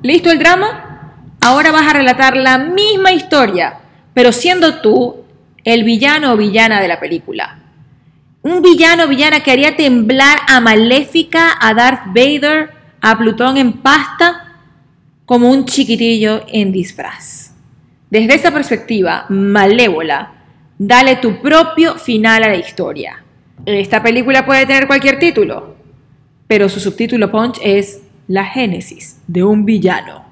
¿Listo el drama? Ahora vas a relatar la misma historia, pero siendo tú el villano o villana de la película. Un villano o villana que haría temblar a Maléfica, a Darth Vader, a Plutón en pasta, como un chiquitillo en disfraz. Desde esa perspectiva malévola, dale tu propio final a la historia. Esta película puede tener cualquier título, pero su subtítulo punch es La génesis de un villano.